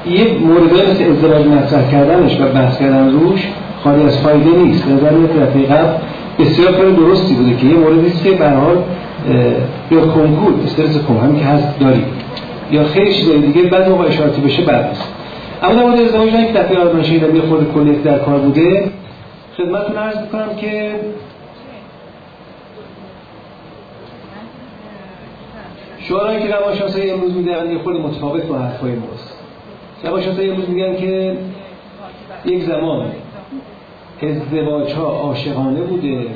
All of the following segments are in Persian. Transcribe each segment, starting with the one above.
یه موردی مثل ازدواج مطرح کردنش و بحث کردن روش خالی از فایده نیست. نظر میاد که دفعه قبل بسیار کار درستی بوده که یه موردی است که به هر حال یا کنکور استرس کم همین که هست داریم یا خیلی چیزای دیگه بعد موقع اشارتی بشه بعد نیست. اما در مورد ازدواج که دفعه قبل من شنیدم یه خورده کلیت در کار بوده، خدمتتون عرض می‌کنم که شعارهایی که روانشناسای امروز میدن یه خورده متفاوت با حرفای ماست. روانشناسای امروز میگن که یک زمان ازدواج‌ها عاشقانه بوده،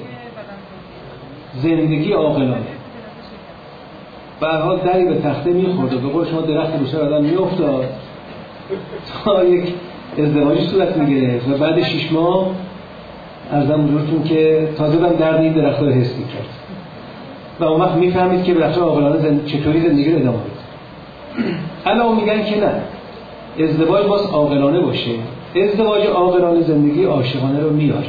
زندگی عاقلانه. به هر حال دری به تخته می‌خورد و به قول شما درخت رو سر آدم می‌افتاد تا یک ازدواجی صورت می‌گرفت و بعد 6 ماه عرضم حضورتون که تازه دم درد این درخت‌ها رو حس می‌کرد و اون وقت می‌فهمید که بالاخره عاقلانه چطوری زندگی رو ادامه بده. الان میگن که نه، ازدواج باز عاقلانه باشه. ازدواج عاقلانه زندگی عاشقانه رو میاره.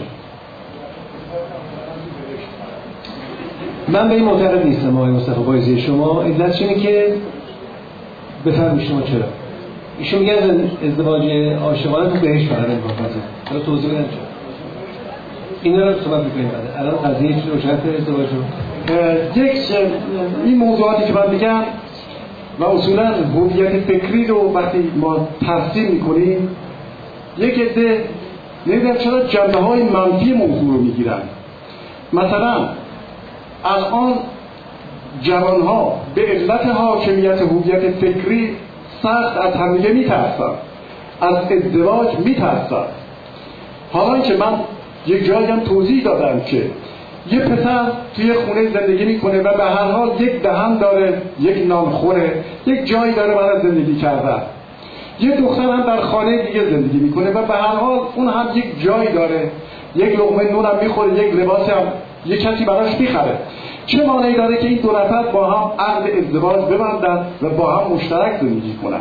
من به این معتقد نیستم آقای مصطفی بایزی. شما علتش اینه که بفرمایید شما چرا ایشون میگن ازدواج عاشقانه تو بهش فقط امکان پذیره. حالا توضیح بدم چرا اینا رو صحبت می‌کنیم. بعد الان قضیه چی روشن کنه ازدواج رو این موضوعاتی که من میگم و اصولا هویت فکری رو وقتی ما ترسیم میکنیم یک عده نمیدونم چرا جنبه‌های منفی موضوع رو میگیرن. مثلا الان جوانها به علت حاکمیت هویت فکری سخت از همدیگه میترسن، از ازدواج میترسن. حالا که من یک جایی هم توضیح دادم که یه پسر توی خونه زندگی میکنه و به هر حال یک دهن داره، یک نان خوره، یک جایی داره برای زندگی کردن. یه دختر هم در خانه دیگه زندگی میکنه و به هر حال اون هم یک جایی داره، یک لقمه نون هم میخوره، یک لباس هم یک کسی براش میخره. چه مانعی داره که این دو نفر با هم عقد ازدواج ببندن و با هم مشترک زندگی کنن؟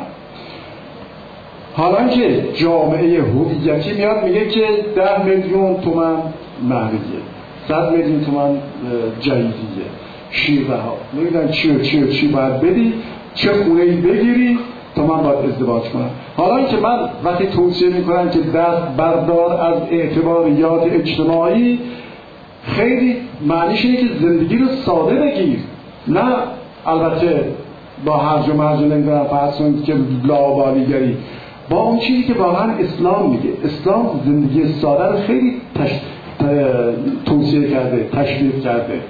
حالا که جامعه هویتی میاد میگه که 10 میلیون تومان مهریه، 100 میلیون تومان جایزیه، شیرده ها نمیدونم چی باید بدی، چه خونه‌ای بگیری تا من باید ازدواج کنم. حالا که من وقتی توصیه میکنم که دست بردار از اعتباریات اجتماعی، خیلی معنیش اینه که زندگی رو ساده بگیر، نه البته با هرج و مرج نمیدونم فرض کنید که لاابالیگری، با اون چیزی که واقعا اسلام میگه. اسلام زندگی ساده رو خیلی توصیه کرده، تشویق کرده.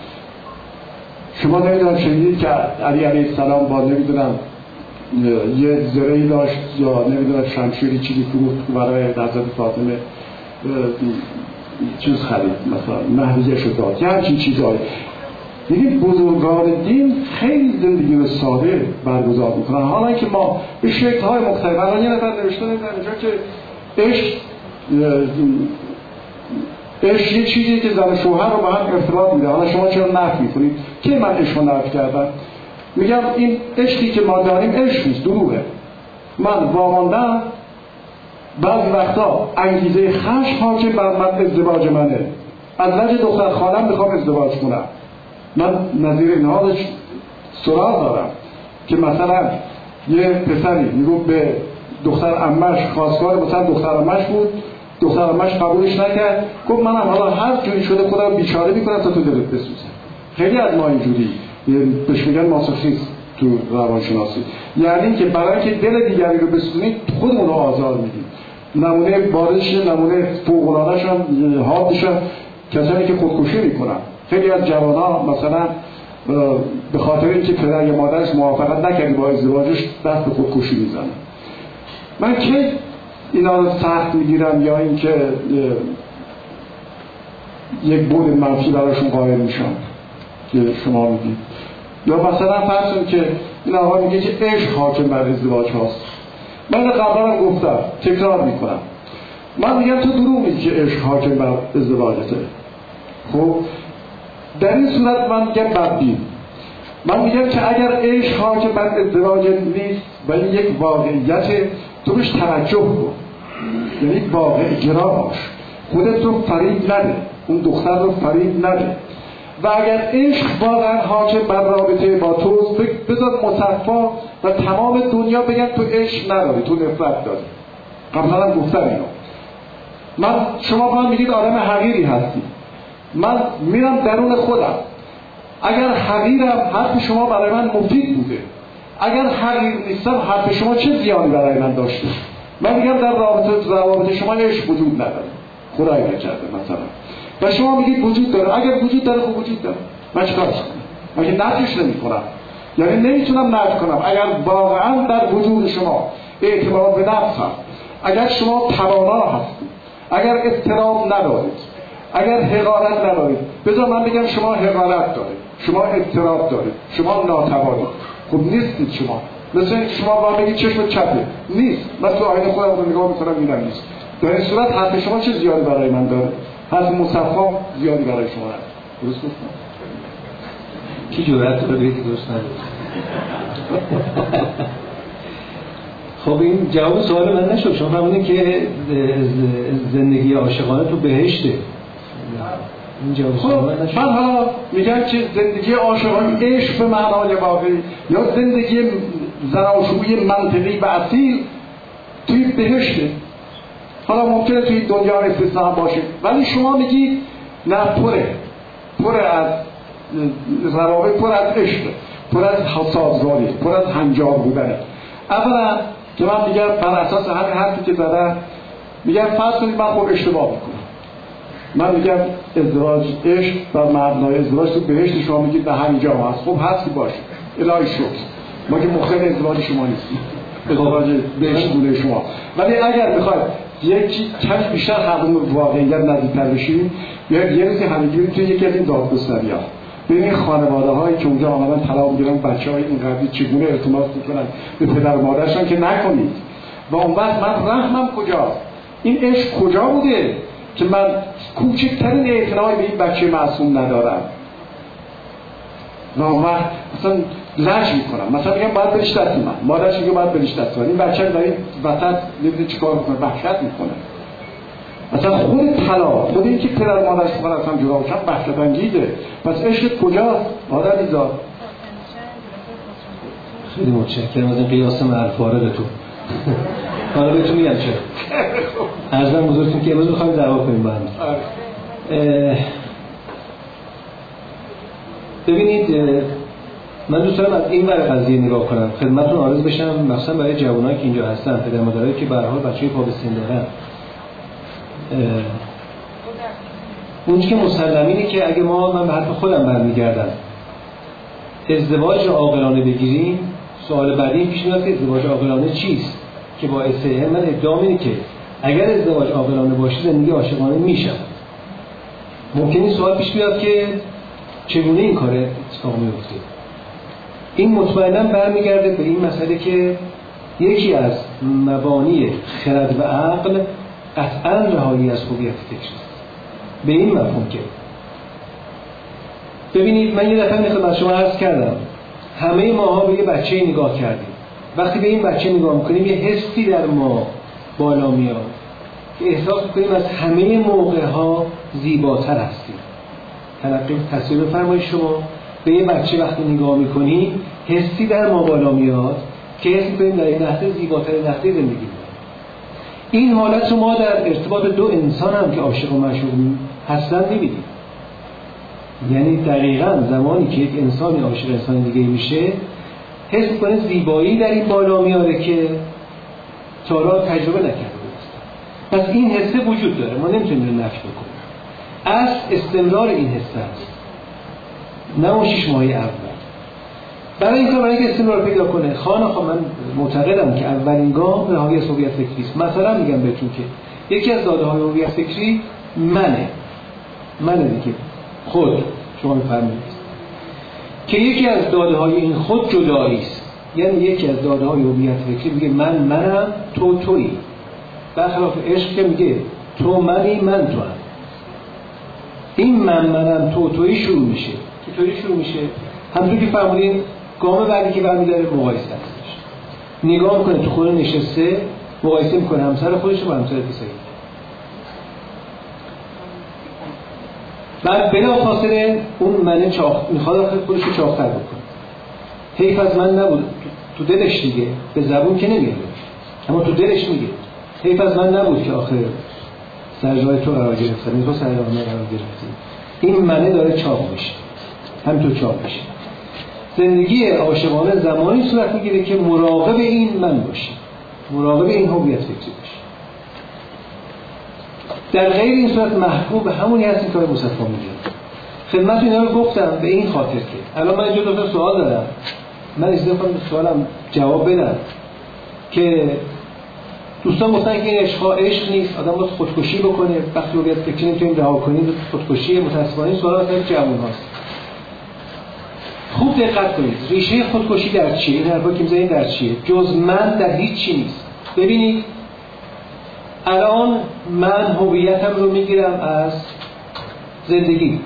شما نمیدونم شنیدید که علی علیه السلام با نمیدونم یه زرهی داشت یا نمیدونم شمشیری چیزی فروخت برای حضرت فاطمه چیز خرید، مثلا مهریه شد داد یا همچین چیزهایی. یعنی بزرگان دین خیلی زندگی رو ساده برگزار میکنن. حالا که ما به شکل‌های مختلف، الان یه نفر نوشته اینجا که عشق یه چیزی که زن شوهر رو با هم ارتباط میده. حالا شما چرا نفی میکنید؟ که من عشق رو نفی کردم؟ میگم این عشقی که ما داریم عشق نیست، دروغه. من واماندم بعضی وقتا انگیزه خشم حاکم بر من ازدواج منه، از وجه دختر خالم میخوام ازدواج کنم. من نظیر اینها سراغ دارم که مثلا یه پسری میگفت به دختر عمش، خواستگار مثلا دختر عمش بود، دختر عمش قبولش نکرد، گفت منم حالا هر جوری شده خودم بیچاره میکنم تا تو دلت بسوزه. خیلی از ما اینجوری بهش میگن ماسوخیست تو روانشناسی، یعنی که برای که دل دیگری رو بسوزونید خودمون رو آزار میدید. نمونه بارش، نمونه فوق‌العاده‌ش هم حادشون کسانی که خودکشی میکنن. خیلی از جوان‌ها مثلا به خاطر اینکه پدر یا مادرش موافقت نکردی با ازدواجش دست به خودکشی میزنن. من که اینا رو سخت میگیرم یا اینکه یک بود منفی براشون قائل میشم که شما میگید، یا مثلا فرض کنید که این آقا میگه که عشق حاکم بر ازدواج هاست. من قبلا هم گفتم، تکرار میکنم، من میگم تو دروغ میگی که عشق حاکم بر ازدواجته. خب در این صورت من میگم بدبین. من میگم که اگر عشق حاکم بر ازدواج نیست و این یک واقعیت، تو بهش توجه کن، یعنی واقع گرا باش، خودت رو فریب نده، اون دختر رو فریب نده. و اگر عشق واقعا حاکم بر رابطه با تو، بذار مصفا و تمام دنیا بگن تو عشق نداری، تو نفرت داری. قبلا هم گفتم اینو. شما با من میگید آدم حقیری هستی، من میرم درون خودم، اگر حقیرم حرف شما برای من مفید بوده، اگر حقیر نیستم حرف شما چه زیانی برای من داشته؟ من میگم در روابط شما عشق وجود نداره، خدای نکرده مثلا، و شما میگید وجود داره. اگر وجود داره خب وجود داره، من چیکارش کنم؟ من که نفیش نمی‌کنم، یعنی نمیتونم نفی کنم. اگر واقعا در وجود شما اعتماد به نفس هست، اگر شما توانا هستید، اگر اضطراب ندارید، اگر حقارت ندارید، بذار من بگم شما حقارت دارید، شما اضطراب دارید، شما ناتوانید. خب نیستید شما. مثلا شما با بگید چشم چپه، نیست. من تو آینه خودم رو نگاه میکنم میبینم نیست. در این صورت حرف شما چه زیادی برای من داره؟ حرف مصفا زیادی برای شما هست. درست گفتم؟ کی جرأت داره بگه درست نداره؟ خب این جواب سوال من نشد. شما فهمیدین که زندگی عاشقانه تو بهشته. این جواب سوال من نشد. من ها میگم که زندگی عاشقانه عشق به معنای واقعی یا زندگی زناشویی منطقی و اصیل توی بهشته. حالا ممکنه توی دنیا استثناء باشه، ولی شما میگید نه، پر از روابط، پر از عشق، پر از سازگاری، پر از هنجار بودنه. اولا که من میگم بر اساس همین حرفی که زدم، میگم فرض کنید من خب اشتباه میکنم، من میگم ازدواج عشق بر مبنای ازدواج تو بهشت، شما میگید نه همینجا هست. خب هست که باشه، الهی شکر، ما که مخالف ازدواج شما نیستیم، ازدواج بهشت گونه شما. ولی اگر بخواید یکی کمی بیشتر حقوق واقعیت نزدیک‌تر بشیم، یا یه روزی همگی بریم توی یکی از این دادگستری‌ها، ببینید خانواده‌هایی که اونجا آمدن طلاق می‌گیرن، بچه‌های اینقدری چگونه ارتباط می‌کنن به پدر و مادرشون که نکنید. و اون وقت من رحمم کجاست؟ این عشق کجا بوده که من کوچکترین اعتنایی به این بچه معصوم ندارم؟ و اون وقت مثلا لج میکنم، مثلا میگم باید بریش دست من، مادرش میگه باید بریش دست من، این بچه رو در این وسط نمیده چیکار میکنه، وحشت میکنه. مثلا خود طلاق، خود این که پدر مادرش میخوان اصلا جدا باشن وحشت انگیزه. پس عشق کجاست؟ مادر میذار. خیلی متشکرم از این قیاس معرف‌آرد تو. حالا بهتون میگم چرا. عرضم بزرگتون که امروز میخوایم دعوا کنیم با هم. ببینید من دوست دارم از این ور قضیه نگاه کنم، خدمتتون عرض بشم، مخصوصا برای جوانایی که اینجا هستن، پدر مادرایی که به هر حال بچه‌ی پا به سن دارن. اون که مسلمینه که اگه من به حرف خودم برمیگردم ازدواج عاقلانه بگیریم، سوال بعدی پیش میاد که ازدواج عاقلانه چیست؟ که باعثه من ادعام اینه که اگر ازدواج عاقلانه باشه زندگی عاشقانه میشه. ممکنه این سوال پیش بیاد که چگونه این کار اتفاق میفته؟ این مطمئنا برمیگرده به این مسئله که یکی از مبانی خرد و عقل قطعا رهایی از هویت فکری است. به این مفهوم که ببینید، من یه دفعه خدمت شما عرض کردم همه ماها به یه بچه نگاه کردیم. وقتی به این بچه نگاه میکنیم یه حسی در ما بالا میاد که احساس میکنیم از همه موقعها زیباتر هستیم. تصویر بفرمایید شما به یه بچه وقتی نگاه میکنی حسی در ما بالا میاد که حس میکنیم در این لحظه زیباتر لحظه زندگی میکنیم. این حالت رو ما در ارتباط دو انسان هم که عاشق و معشوق هستن میبینیم. یعنی دقیقاً زمانی که یک انسانی عاشق انسان دیگه میشه حس میکنه زیبایی در این بالا میاره که تا حالا تجربه نکرده است. پس این حس وجود داره، ما نمیتونیم نفی بکنیم. اصل استمرار این حس است، نه اون 6 ماه اول. برای اینکه استمرار پیدا کنه خانه من معتقدم که اولین گام رهایی از هویت فکری است. مثلا میگم بهتون که یکی از داده‌های هویت فکری منه دیگه، خود شما می‌فرمایید که یکی از داده‌های این خود جدایی است. یعنی یکی از داده‌های هویت فکری میگه منم، تویی. برخلاف عشق که میگه تو منی، من توام. این منم تویی شروع میشه. چطوری شروع میشه؟ همونطور که فرمودین گام بعدی که برمی‌داره مقایسه هستش. نگاه میکنه تو خونه نشسته، مقایسه میکنه همسر خودش با همسر کسایی. بعد بلافاصله اون من میخواد خودش رو چاق‌تر بکنه. حیف از من نبود، تو دلش دیگه، به زبون که نمیاد اما تو دلش میگه حیف از من نبود که آخر سر جای تو قرار گرفتم، تو سر جای من قرار گرفتی. این منه داره چاق میشه، همینطور چاق میشه. زندگی عاشقانه زمانی صورت میگیره که مراقب این من باشه، مراقب این هویت فکری باشه. در غیر این صورت محکوم به همونی هستیم که مصطفی میگه. خدمت اینا رو گفتم به این خاطر که الان من اینجا دو تا سوال دارم، من اجازه کنم به سوالم جواب بدم که دوستان گفتن که این عشق نیست، آدم باید خودکشی بکنه، وقتی رو بیاد فکر نمی‌تونیم رها کنیم خودکشی. متأسفانه این سوالات از جوان هاست. خوب دقت کنید ریشه خودکشی در چیه؟ این حرفا که می‌زنید در چیه؟ جز من در هیچ چی نیست. ببینید الان من هویتم رو میگیرم از زندگی.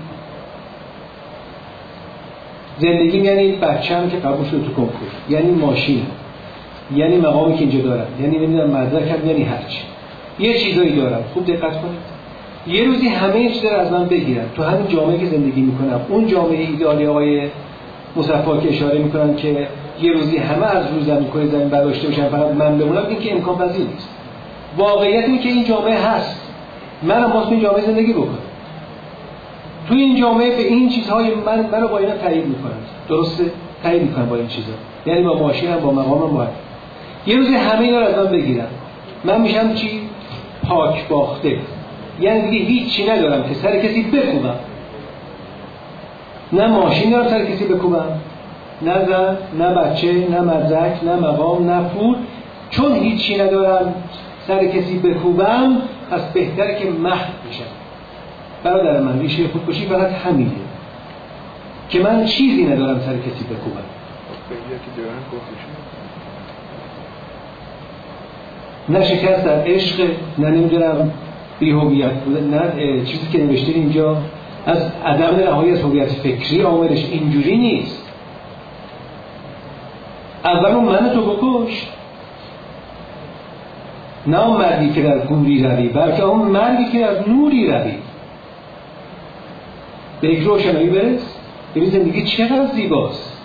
زندگی یعنی بچه‌م که قبول شده تو کنکور، یعنی ماشین، یعنی مقامی که اینجا دارم، یعنی نمیدونم مدرکم، یعنی هرچی یه چیزایی دارم. خوب دقت کنید یه روزی همه چیز رو از من بگیرن تو همین جامعه که زندگی میکنم، اون جامعه ایدئالی آقای مصطفی که اشاره میکنن که یه روزی همه از روی زمین کره زمین برداشته بشن فقط من بمونم، این که امکان پذیر نیست. واقعیت اینه که این جامعه هست، منم واسه این جامعه زندگی بکنم. تو این جامعه به این چیزهای منو با اینا تایید میکنن، درسته؟ تایید میکنن با این چیزا، یعنی با ماشینم، با مقامم، با یه روزی همه اینا رو از من بگیرن، من میشم چی؟ پاک باخته. یعنی دیگه هیچی ندارم که سر کسی بکوبم، نه ماشین دارم سر کسی بکوبم، نه زن، نه بچه، نه مدرک، نه مقام، نه پول. چون هیچی ندارم سر کسی بکوبم، پس بهتره که محو بشم. برادر من ریشه خودکشی فقط همینه که من چیزی ندارم سر کسی بکوبم. نه شکست در عشق، نه نمیدونم بی‌هویت بودن، نه چیزی که نوشته اینجا از عدم رهایی از هویت فکری عاملش اینجوری نیست. اول اون من تو بکش، نه اون مردی که در گوری روی، بلکه اون مردی که در نوری روی. به یک روشنایی برس، ببین زندگی چقدر زیباست.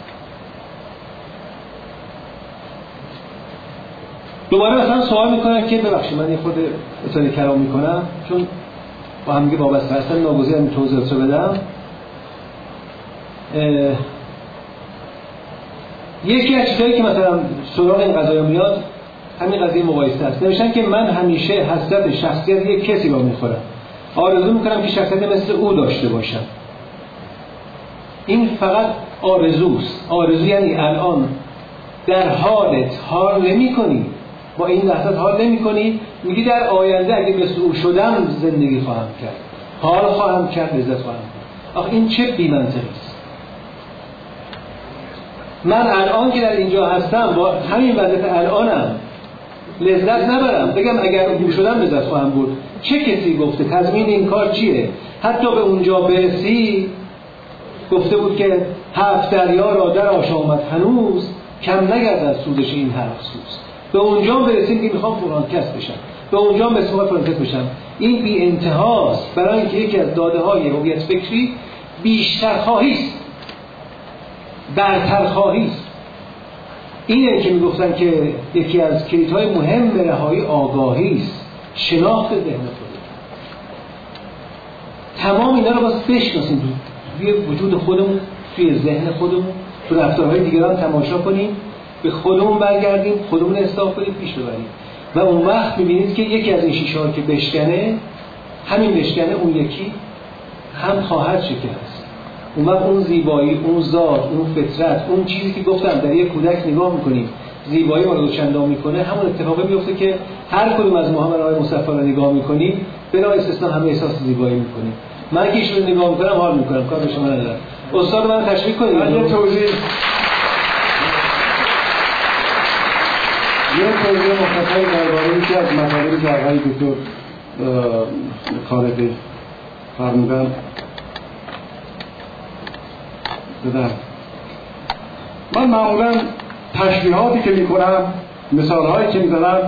دوباره مثلا سوال میکنن که ببخشید من یه خود اطلاع کلام میکنم چون با هم دیگه وابسته هستن، ناگزیرم این توضیحات رو بدم. یکی از چیزایی که مثلا سراغ این قضایا میاد همین قضیه مقایسه است. نوشتن که من همیشه حسرت شخصیت یک کسی رو میخورم، آرزو میکنم که شخصیت مثل او داشته باشم. این فقط آرزوست. آرزو یعنی الان در حالت حال نمی کنی، با این لحظات حال نمی کنی، میگی در آینده اگه مثل او شدم زندگی خواهم کرد، حال خواهم کرد، لذت خواهم کرد. آخه این چه بی‌منطقی است. من الان که در اینجا هستم با همین وضعیت الانم لذت نبرم، بگم اگر او شدم لذت خواهم برد. چه کسی گفته؟ تضمین این کار چیه؟ حتی به اونجا برسی گفته بود که 7 دریا را در آشامد هنوز، کم نگردد سوزش این 7 سوز. به اونجا برسیم که میخوام فلان کس بشم، به اونجا مثل فلان کس بشم. این بی انتهاست، برای اینکه یکی از داده های هویت فکری بیشتر خواهیست، برتر خواهیست. اینه که میگفتن که یکی از کلیدهای مهم رهایی آگاهی است، شناخت ذهن خودت. تمام اینا رو باز بشناسیم توی وجود خودمون، توی ذهن خودمون، تو رفتارهای دیگران تماشا کنیم، به خودمون برگردیم، خودمون اصلاح کنیم، پیش ببریم. و اون وقت می‌بینید که یکی از این شیشه‌ها که بشکنه، همین بشکنه اون یکی هم خواهد شکست. اون وقت اون زیبایی، اون ذات، اون فطرت، اون چیزی که گفتم در یک کودک نگاه می‌کنیم زیبایی ما رو چندان می‌کنه، همون اتفاقی میفته که هر کدوم از ما آقای مصطفی رو نگاه می‌کنیم بلا استثنا همه احساس زیبایی می‌کنیم. من که ایشون رو نگاه می‌کنم حال می‌کنم، کار به شما ندارم. استاد من تشریح کنید. یه توضیح مختصری درباره یکی از مطالبی که آقای دکتر خالقی فرمودن بدم. من معمولا تشریحاتی که میکنم، مثالهایی که میزنم،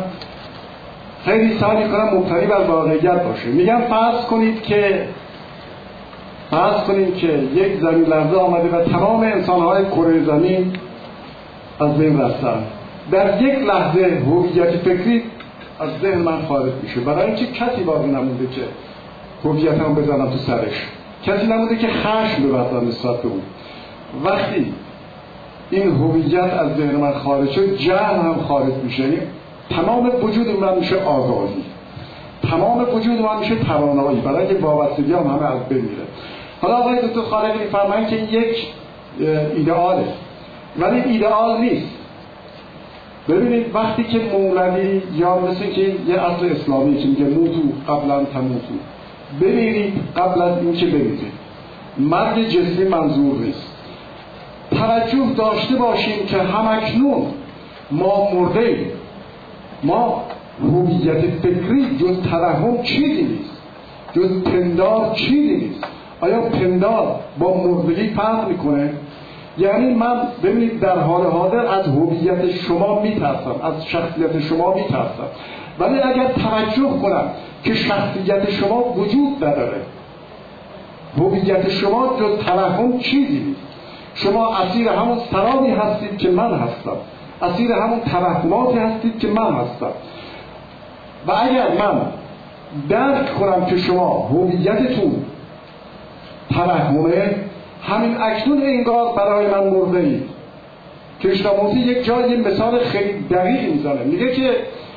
خیلی سعی میکنم مبتنی بر واقعیت باشه. میگم فرض کنید که فرض کنیم که یک زمین لرزه آمده و تمام انسان‌های کره زمین از بین رفتن. در یک لحظه هویت فکری از ذهن من خارج میشه، برای اینکه کسی باقی نمونده که هویتمو بزنم تو سرش، کسی نمونده که خشم ببرم نسبت به اون. وقتی این هویت از ذهن من خارج شد، جهل هم خارج میشه. تمام وجود من میشه آگاهی، تمام وجود من میشه توانایی، برای اینکه وابستگی هم همه از بین میره. حالا آقای دکتر خالقی میفرمایند که یک ایدئاله، ولی ایدئال نیست. ببینید وقتی که مولوی یا مثل که یه اصل اسلامی که میگه موتو قبلا تموتو، بمیرید قبل از این که بمیرید، مرگ جسمی منظور نیست. توجه داشته باشیم که همکنون ما مرده ایم، ما هویت فکری جز توهم چیزی نیست، جز پندار چیزی نیست. آیا پندار با مردگی فرق میکنه؟ یعنی من ببینید در حال حاضر از هویت شما میترسم، از شخصیت شما میترسم، ولی اگر توجه کنم که شخصیت شما وجود نداره، هویت شما جز توهم چیزی نیست، شما اسیر همون سرامی هستید که من هستم، اسیر همون توهماتی هستید که من هستم. و اگر من درک کنم که شما هویتتون توهمه، همین اکنون انگار برای من مرده اید. کریشنامورتی یک جای مثال خیلی دقیقی میزنه، میگه که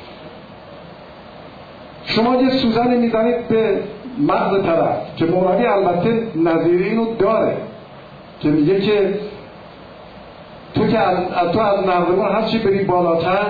شما یه سوزنی میزنید به مغز طرف، که مولوی البته نظیر اینو داره که میگه که تو که از نردبون هرچی بری بالاتر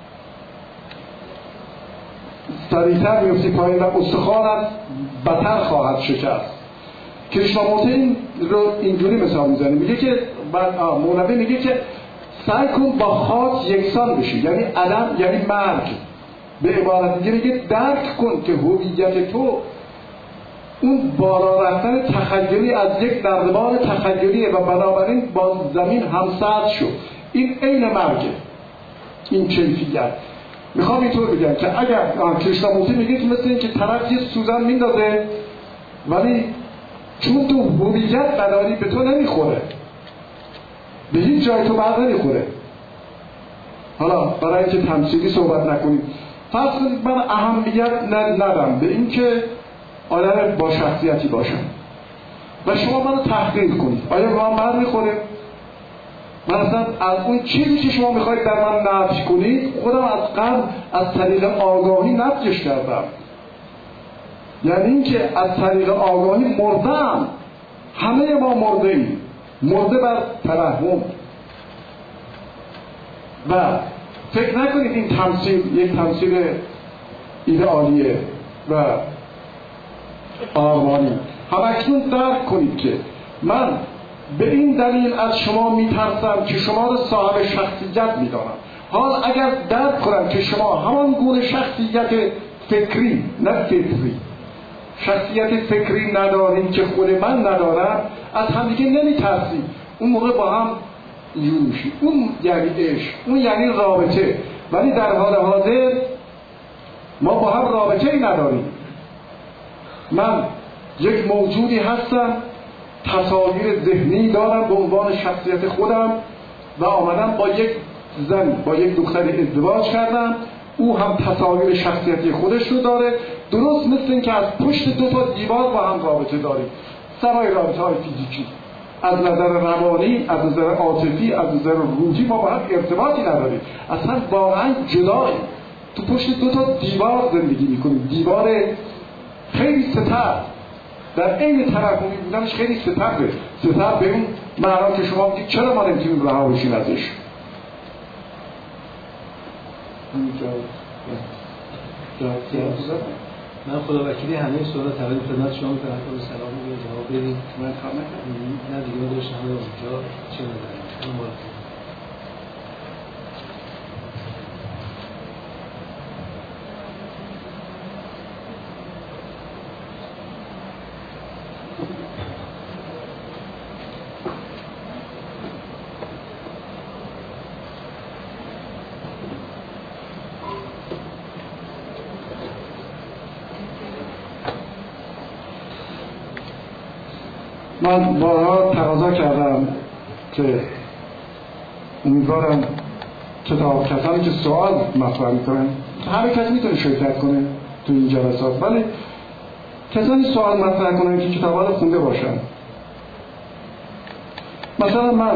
سریعتر میفتی پایین و استخوانت بتر خواهد شکست. کریشنامورتی این رو اینجوری مثال میزنه، میگه که مولوی میگه که سعی کن با خاک یکسان بشی، یعنی عدم، یعنی مرگ. به عبارت دیگه میگه درک کن که هویت تو اون بالا رفتن تخیلی از یک نردبان تخیلیه و بنابراین با زمین همسط شد. این عین مرگه، این کیفیت. میخوام اینطور بگم که اگر کریشنامورتی میگه که مثل این که طرف یه سوزن میندازه ولی چون تو هویت نداری به تو نمیخوره، به هیچ جای تو بر نمیخوره. حالا برای اینکه تمثیلی صحبت نکنیم، فرض کنید من اهمیت ندم به این که آدم با شخصیتی باشم و شما منو تحقیر کنید، آیا به من بر میخوره؟ من اصلا از اون چیزی که شما میخواید در من نفی کنید خودم از قبل از طریق آگاهی نفیش کردم. یعنی این که از طریق آگاهی مردم، همه ما مرده ایم، مرده بر توهم. و فکر نکنید این تمثیل یک تمثیل ایدئالیه و آرمانی. همکنون درک کنید که من به این دلیل از شما میترسم که شما رو صاحب شخصیت میدانم. حال اگر درک کنم که شما همان گونه شخصیت فکری، نه فطری، شخصیت فکری ندارید که خود من ندارم، از همدیگه نمیترسیم. اون موقع با هم اینجور میشیم. اون یعنی عشق، اون یعنی رابطه. ولی در حال حاضر ما با هم رابطه ای نداریم. من یک موجودی هستم، تصاویر ذهنی دارم به عنوان شخصیت خودم و آمدم با یک زن، با یک دختر ازدواج کردم، او هم تصاویر شخصیتی خودش رو داره، درست مثل این که از پشت دو تا دیوار با هم رابطه داریم. سوای رابطه های فیزیکی، از نظر روانی، از نظر عاطفی، از نظر روحی ما با هم ارتباطی نداریم، اصلا واقعا جداییم. تو پشت دو تا دیوار زندگی میکنیم، دیوار خیلی ستر، در عین تراکمی بودنش خیلی ستره. ستر به اون معنا که شما میگید چرا ما نمیتونیم رها بشیم ازش. من خدا وکیلی همه سوالات تقدیم خدمت شما می‌کنم که سلام و جواب بدید. من خواهم نکنم نه دیگه ما داشتم همه اونجا چه نداریم. من بارها تقاضا کردم که امیدوارم کسانی که سوال مطرح میکنن، هر کسی میتونه شرکت کنه تو این جلسات، ولی کسانی سوال مطرح کنن که کتابا رو خونده باشن. مثلا من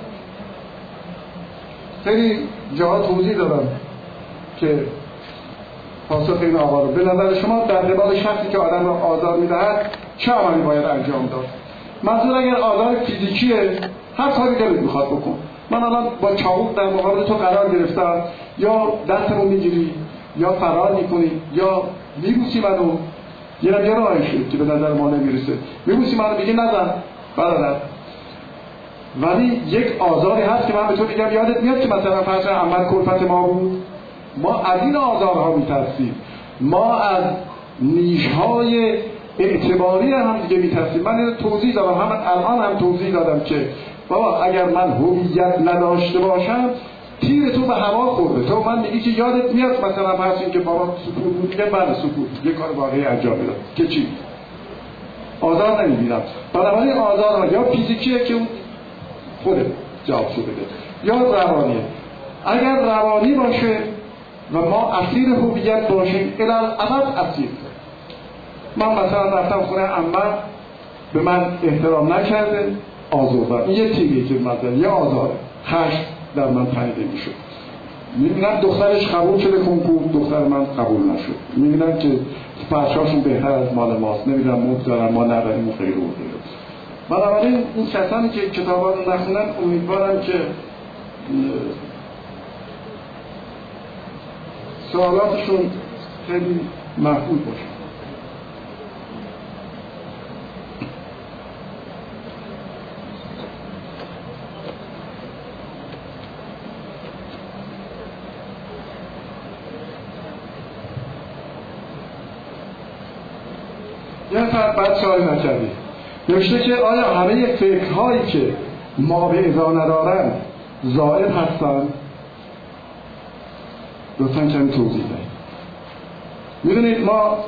خیلی جاها توضیح دادم که پاسخ این آقا رو، به نظر شما در قبال شخصی که آدم را آزار میدهد چه عملی باید انجام داد؟ منظور اگر آزار فیزیکیه، هر کاری دلت میخواد بکن. من الان با چاقو در مقابل تو قرار گرفتم، یا دستمو میگیری یا فرار میکنی یا میبوسی منو، یه راهی شد که به نظر ما نمیرسه، میبوسی منو میگی نزن برادر. ولی یک آزاری هست که من به تو میگم یادت میاد که مثلا فرض عمل کلفت ما بود؟ ما از این آزارها میترسیم، ما از نیشهای اعتباری هم دیگه میترسیم. من اینو توضیح دادم، همین الان هم توضیح دادم که بابا اگر من هویت نداشته باشم تیر تو به هوا خورده، تو من میگی که یادت میاد مثلا فرض این که بابا سکوت بود، میگه بله سکوت، یه کار واقعی انجام میدم که چی؟ آزار نمیبینم. بنابراین آزار یا فیزیکیه که خود جواب شو بده، یا روانیه. اگر روانی باشه و ما اسیر هویت باشیم الالعبد اسیر. من مثلا رفتم خونه عمم، به من احترام نکرده، آزردم، این یه تیگه که مثلا یه آزاره، خشم در من تنیده میشد. میبینم دخترش قبول شده کنکور، دختر من قبول نشد. میبینم که فرشاشون بهتر از مال ماست، نمیدونم مفت دارن ما نداریم و خیلی و خیلی. بنابراین این کسانی که کتابا رو نخونن امیدوارم که سوالاتشون خیلی محفوظ باشه. یه نفر بعد سوال نکردی نوشته که آیا همه فکرهایی که ما به ازا ندارن زائد هستن؟ لطفاً کمی توضیح دهید. میدونید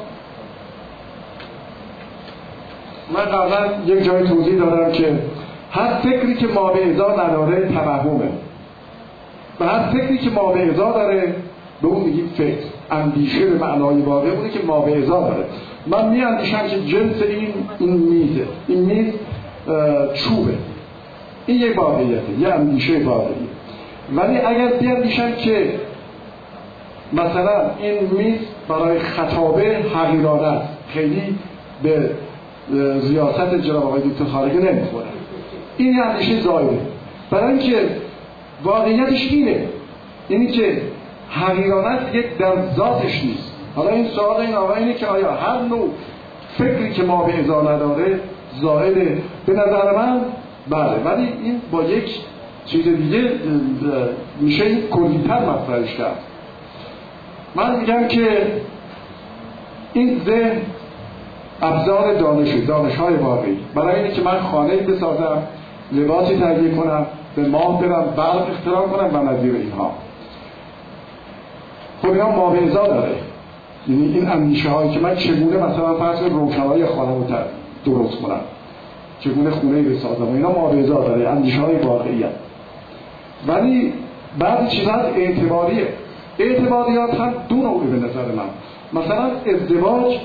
من قبلا یک جای توضیح دادم که هر فکری که ما به ازا نداره توهمه و هر فکری که ما به ازا داره به اون میگیم فکر. اندیشه به معنای واقعی اونه که ما به ازا داره. من میاندیشم که جنس این میزه، این میز چوبه، این یک واقعیته، یه اندیشه واقعیه. ولی اگر بیاندیشم که مثلا این میز برای خطابه حقیرانه است، خیلی به ریاست جناب آقای دکتر خارجی نمیخوره، این اندیشه زایده. برای اینکه واقعیتش اینه که حقیرانه است، یک در ذاتش نیست. حالا این سوال این آقا اینه که آیا هر نوع فکری که ما به ازا نداره زائده؟ به نظر من بله، ولی این با یک چیز دیگه میشه کلی‌تر مطرحش کرد. من میگم که این ذهن ابزار دانش‌های واقعی، برای اینه که من خانه‌ای بسازم، لباسی تهیه کنم، به ماه برم، برق اختراع کنم و نظیر اینها. خب اینا ما به ازا داره. یعنی این اندیشه هایی که من چگونه مثلا فرض روشنایی خانه رو درست کنم، چگونه خونه بسازم، اینا ما به ازا داره، اندیشه های واقعی هست. ولی بعضی چیزها اعتباریات هم دو نوعه به نظر من. مثلا ازدواج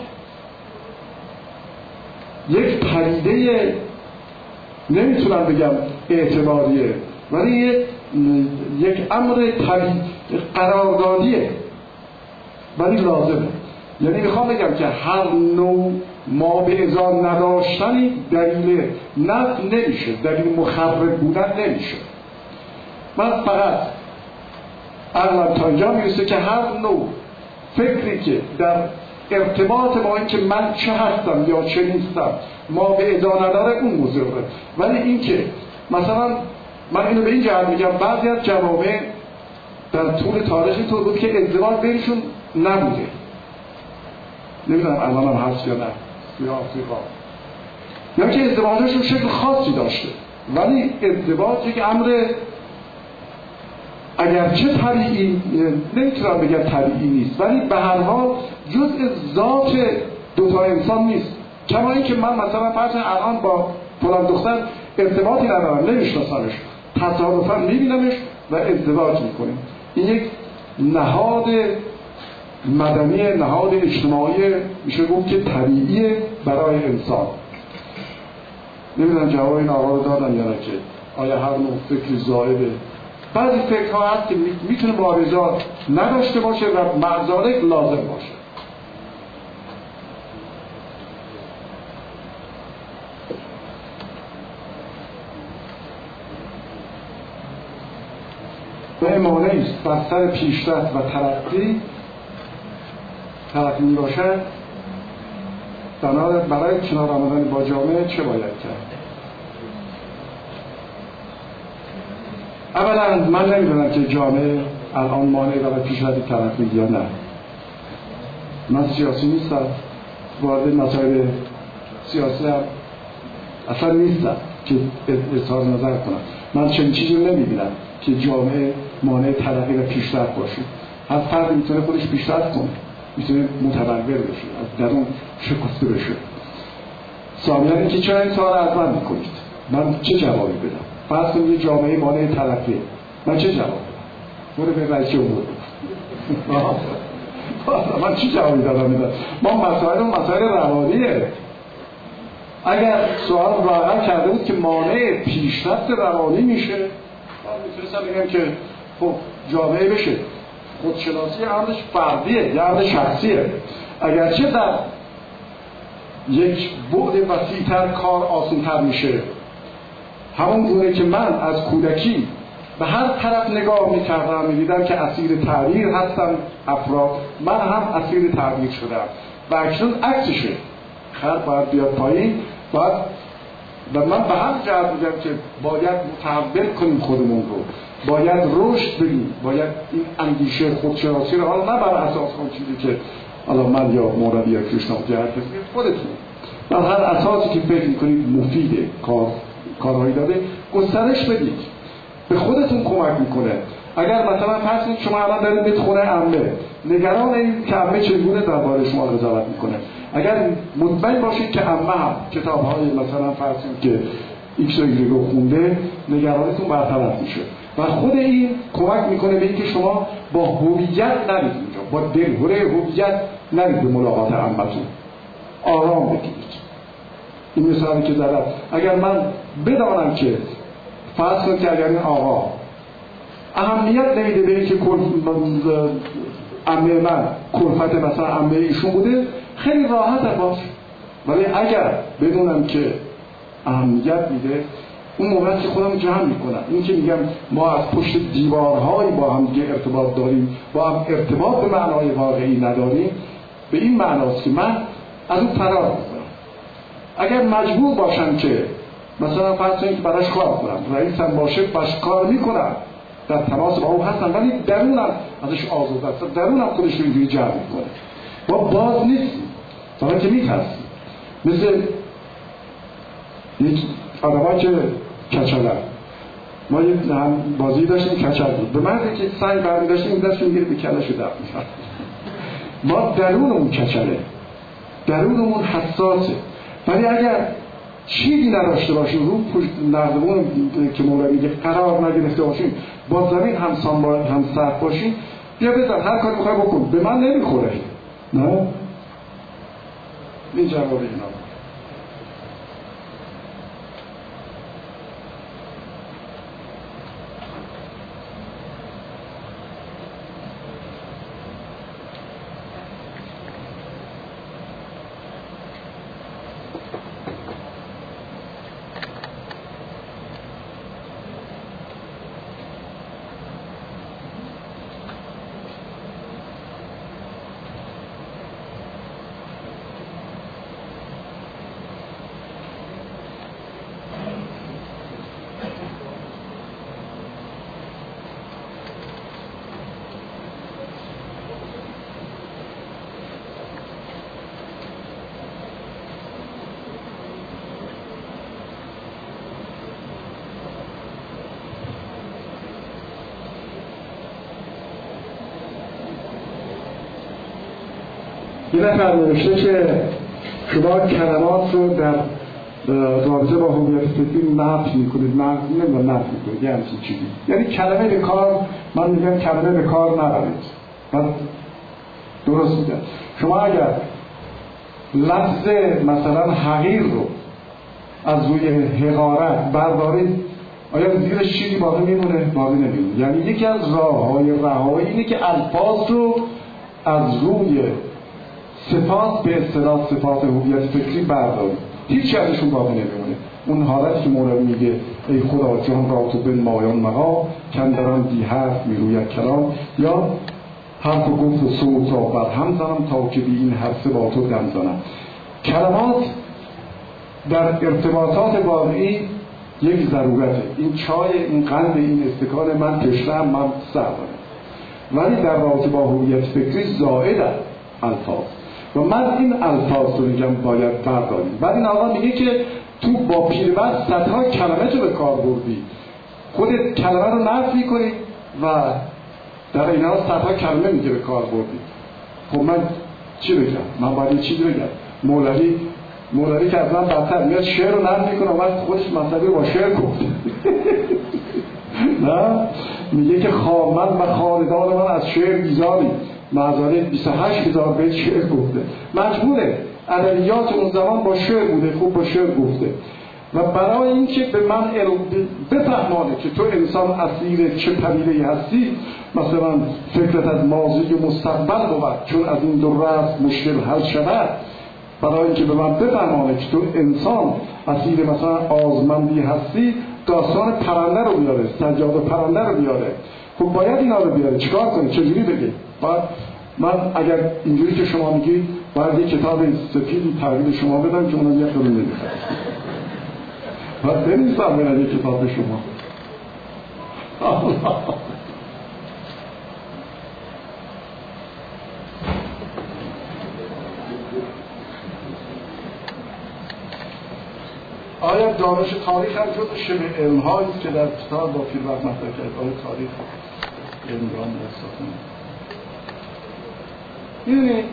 یک پدیده نمیتونم بگم اعتباریه، ولی یک امر طبیعی قراردادیه، ولی لازمه. یعنی میخوام بگم که هر نوع ما به ازا نداشتنی دلیل نفع نمیشه، دلیل مخرب بودن نمیشه. من فقط عقلم تا اینجا میرسه که هر نوع فکری که در ارتباط با این که من چه هستم یا چه نیستم ما به ازا نداره اون مضره. ولی این که مثلا من اینو به این جهت میگم بعضی از جوامع در طول تاریخی طور بود که ازدواج بینشون نبوده، نمیدونم الان هم هست یا نه توی آفریقا، یا که ازدواجشون شکل خاصی داشته، ولی ازدواج یک امر اگرچه طبیعی، نمیتونم بگم طبیعی نیست، ولی به هر حال جزء ذات دوتا انسان نیست. کما این که من مثلا فرض الان با فلان دختر ارتباطی ندارم، نمیشناسمش، تصادفاً میبینمش و ازدواج میکنیم. این یک نهاد مدنی، نهاد اجتماعی میشه گفت که طبیعیه برای انسان. نمیدونم جواب این آقا رو دادم یا نه که آیا هر نوع فکری زائده. بعضی فکرها هست که میتونه واردات نداشته باشه و معذالک لازم باشه. و مانعی است بر سر پیشرفت و ترقی می باشد. برای کنار آمدن با جامعه چه باید کرد؟ اولا من نمیدونم که جامعه الان مانع برای پیشرفت ترقی یا نه. من سیاسی نیستم، وارد مسائل سیاسی هم اصلا نیستم که اظهار نظر کنم. من چنین چیزی نمیبینم که جامعه مانع ترقی و پیشرفت باشه. هر فرد میتونه خودش پیشرفت کنه، میتونه متبلور بشه، از درون شکسته بشه. ثانیاً اینکه چرا این سوال از من میکنید؟ من چه جوابی بدم؟ فرض کنید یه جامعه مانع ترقی، من چه جواب بدم؟ برو به رئیس جمهور من چه جوابی دادم؟ ما مسائل روانیه. اگر سوال واقعا کرده بود که مانع پیشرفت روانی میشه، من میتونستم بگم که خب جامعه بشه خودشناسی امرش فردیه یا امر شخصیه. اگرچه در یک بعد وسیع‌تر کار آسان‌تر میشه، همون گونه که من از کودکی به هر طرف نگاه میکردم میدیدم که اسیر تغییر هستم افراد، من هم اسیر تغییر شدم و اکنون عکسشه. خر باید بیاد پایین، باید و من به هم جهت میگم که باید متحول کنیم خودمون رو، باید رشد بدیم، باید این اندیشه خودشناسی رو حالا نه بر اساس اون چیزی که حالا من یا مولوی یا کریشنامورتی هر کسی خودتون بر هر اساسی که فکر میکنید مفیده، کارهایی داده گسترش بدید، به خودتون کمک میکنه. اگر مثلا فرض کنید شما الان دارید میرید خونه عمه، نگران این که عمه چگونه درباره شما قضاوت میکنه، اگر مطمئن باشید که عمه هم کتاب‌های مثلا فرض کنید که ایکس و ایگرگ رو خونده، نگرانتون برطرف میشه و خود این کمک میکنه به اینکه شما با هویت نرید اونجا، با دلهره هویت نرید به ملاقات عمه‌تون، آرام بگیرید. این مثالی که زدم، اگر من بدانم که فرض کنید که اگر این آقا اهمیت نمیده به اینکه عمه من کلفت مثلا عمه ایشون بوده، خیلی راحت باش. ولی اگر بدونم که اهمیت میده، اون موقع که خودم جمع میکنم. این که میگم ما از پشت دیوارهایی با هم دیگه ارتباط داریم، با هم ارتباط به معنای واقعی نداریم، به این معناست که من از اون فرار میکنم. اگر مجبور باشم که مثلا فرض کنید که براش کار کنم، رئیسم باشه باش کار میکنم، در تماس با او هستم، ولی درونم ازش آزرده است، درونم خودش رو اینجوری جمع میکنه. ما باز نیستیم، فقط که میترسیم. مثل یک آدم‌ها که کچلن، ما یه بازی داشتیم کچل بود، به معنی که سنگ برمی داشتیم این دست میگیره به کلش رو دفت میشن. ما درونمون کچله، درونمون حساسه. ولی اگر چیزی نداشته باشیم، رو پشت نردمون که مولوی میگه قرار نگرفته باشیم، با زمین هم سر باشیم، بیا بزن هر کاری بخوای بکن، به من نمیخوره. نه؟ این جواب اینا. یه نفر نوشته که شما کلمات رو در رابطه با هویت فکری نفی میکنید، نفی میکنید، یعنی چیزی، یعنی کلمه به کار، من میگم کلمه به کار نبرید. من درست میگم. شما اگر لفظ مثلا حقیر رو از روی حقارت بردارید، آیا زیرش چیزی باقی میمونه؟ باقی نمیمونه. یعنی یکی از راه‌های رهایی اینه که الفاظ رو از روی صفات به اصطلاح صفات هویت فکری بردارید، هیچ ازشون باقی نمیمونه. اون حالتی که مولوی میگه ای خدا جان را تو بنمایان مقام کندران بی حرف میروید کلام، یا حرف و گفت و صوت را بر هم زنم تا که بی این حرف با تو دم زنم. کلمات در ارتباطات واقعی یک ضرورته. این چای، این قند، این استکان، من تشنه‌ام، من سر دارم، ولی در رابطه با هویت فکری زائدن الفاظ و من این الفاظ رو میگم باید برداریم. بعد این آقا میگه که تو با پیربست صدها کلمه تو به کار بردی، خودت کلمه رو نفی کنی و در این حال صدها کلمه میگه به کار بردی. خب من چی بگم؟ من باید چی بگم؟ مولوی که از من بدتر میاد شعر رو نفی کنه، وقت خودش مطلبی رو با شعر گفت. نه میگه که من و خاندان من از شعر بیزاری، معذاره 28,000 بیت شعر گفته، مجبوره. ادبیات اون زمان با شعر بوده، خوب با شعر گفته. و برای اینکه به من بفهمانه که تو انسان اسیر چه پدیده‌ای هستی، مثلا فکرت از ماضی و مستقبل بود چون از این دو رأس مشکل حل شود، برای اینکه به من بفهمانه که تو انسان اسیر مثلا آزمندی هستی، داستان پرنده رو بیاره، سجاد پرنده رو بیاره. خب باید اینا رو بیاره. چیکار کنی؟ چجوری بگه؟ من اگر اینجوری که شما میگید باید یک کتاب سفیدی تحویل شما بدم که اونم یک دور نمیخواد. باید بنویسم برای یک کتاب شما. آیا دانش تاریخ هم جز شبه علم‌هایی است که در کتاب با پیربست مطرح کرد؟ آیا تاریخ علم را می‌دونید